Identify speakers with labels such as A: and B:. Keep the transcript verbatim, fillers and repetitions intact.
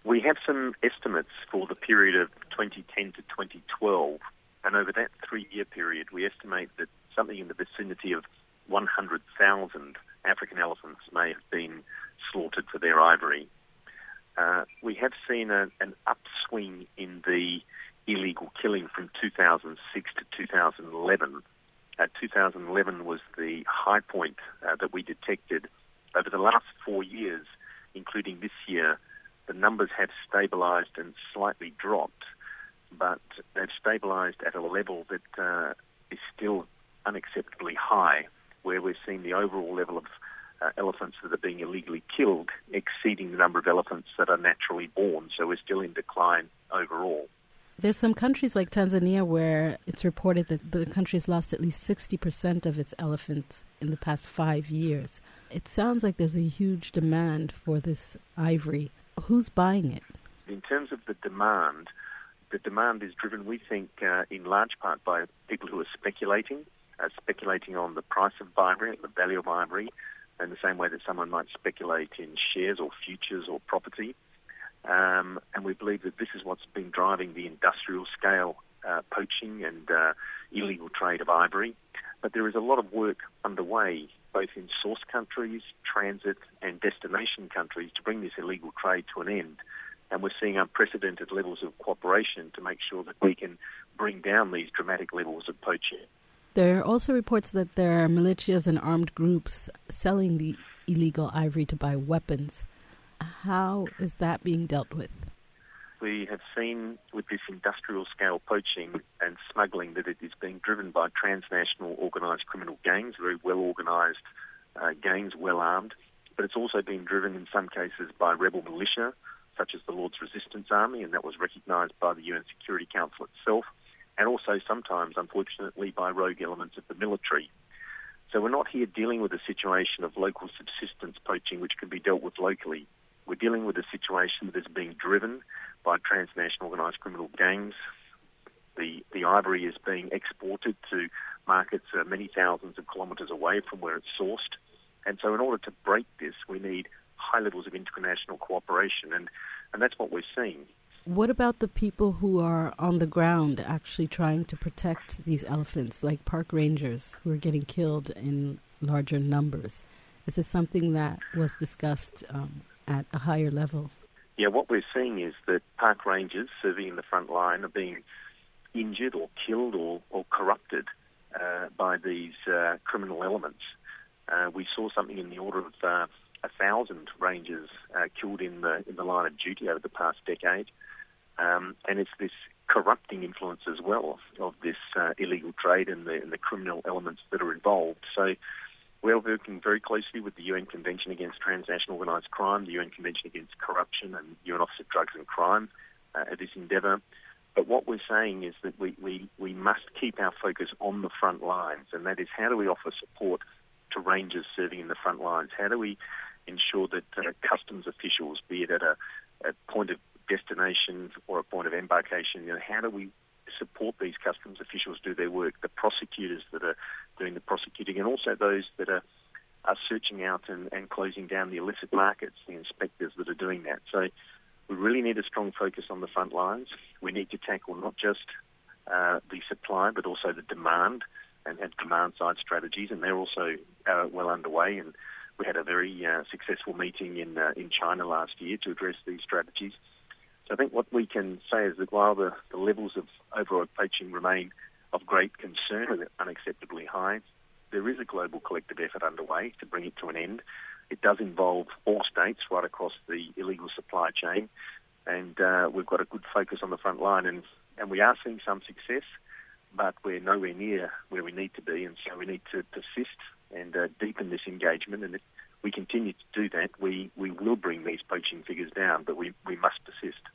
A: We have some estimates for the period of twenty ten to twenty twelve, and over that three-year period, we estimate that something in the vicinity of one hundred thousand African elephants may have been slaughtered for their ivory. Uh, we have seen a, an upswing in the illegal killing from two thousand six to two thousand eleven. Uh, two thousand eleven was the high point uh, that we detected. Over the last four years, including this year, the numbers have stabilised and slightly dropped, but they've stabilised at a level that uh, is still unacceptably high, where we're seeing the overall level of uh, elephants that are being illegally killed exceeding the number of elephants that are naturally born. So we're still in decline overall.
B: There's some countries like Tanzania where it's reported that the country's lost at least sixty percent of its elephants in the past five years. It sounds like there's a huge demand for this ivory. Who's buying it?
A: In terms of the demand, the demand is driven, we think, uh, in large part by people who are speculating, uh, speculating on the price of ivory, the value of ivory, in the same way that someone might speculate in shares or futures or property. Um, and we believe that this is what's been driving the industrial scale uh, poaching and uh, illegal trade of ivory. But there is a lot of work underway, both in source countries, transit and destination countries, to bring this illegal trade to an end. And we're seeing unprecedented levels of cooperation to make sure that we can bring down these dramatic levels of poaching.
B: There are also reports that there are militias and armed groups selling the illegal ivory to buy weapons. How is that being dealt with?
A: We have seen with this industrial scale poaching and smuggling that it is being driven by transnational organised criminal gangs, very well organised uh, gangs, well armed, but it's also been driven in some cases by rebel militia, such as the Lord's Resistance Army, and that was recognised by the U N Security Council itself, and also sometimes, unfortunately, by rogue elements of the military. So we're not here dealing with a situation of local subsistence poaching which can be dealt with locally. We're dealing with a situation that is being driven by transnational organised criminal gangs. The the ivory is being exported to markets uh, many thousands of kilometres away from where it's sourced. And so in order to break this, we need high levels of international cooperation, and, and that's what we're seeing.
B: What about the people who are on the ground actually trying to protect these elephants, like park rangers who are getting killed in larger numbers? Is this something that was discussed um, at a higher level?
A: Yeah, what we're seeing is that park rangers serving in the front line are being injured or killed or, or corrupted uh, by these uh, criminal elements. Uh, we saw something in the order of uh, a thousand rangers uh, killed in the in the line of duty over the past decade, um, and it's this corrupting influence as well of this uh, illegal trade and the, and the criminal elements that are involved. So we're working very closely with the U N Convention Against Transnational Organised Crime, the U N Convention Against Corruption, and U N Office of Drugs and Crime uh, at this endeavour. But what we're saying is that we, we, we must keep our focus on the front lines, and that is how do we offer support to rangers serving in the front lines? How do we ensure that uh, customs officials, be it at a, a point of destination or a point of embarkation, you know, how do we support these customs officials do their work, the prosecutors that are doing the prosecuting, and also those that are, are searching out and, and closing down the illicit markets, the inspectors that are doing that. So we really need a strong focus on the front lines. We need to tackle not just uh, the supply, but also the demand, and have demand-side strategies, and they're also uh, well underway. And we had a very uh, successful meeting in uh, in China last year to address these strategies. So I think what we can say is that while the, the levels of overall poaching remain of great concern and unacceptably high, there is a global collective effort underway to bring it to an end. It does involve all states right across the illegal supply chain, and uh, we've got a good focus on the front line, and, and we are seeing some success, but we're nowhere near where we need to be, and so we need to persist and uh, deepen this engagement. And if we continue to do that, we, we will bring these poaching figures down, but we, we must persist.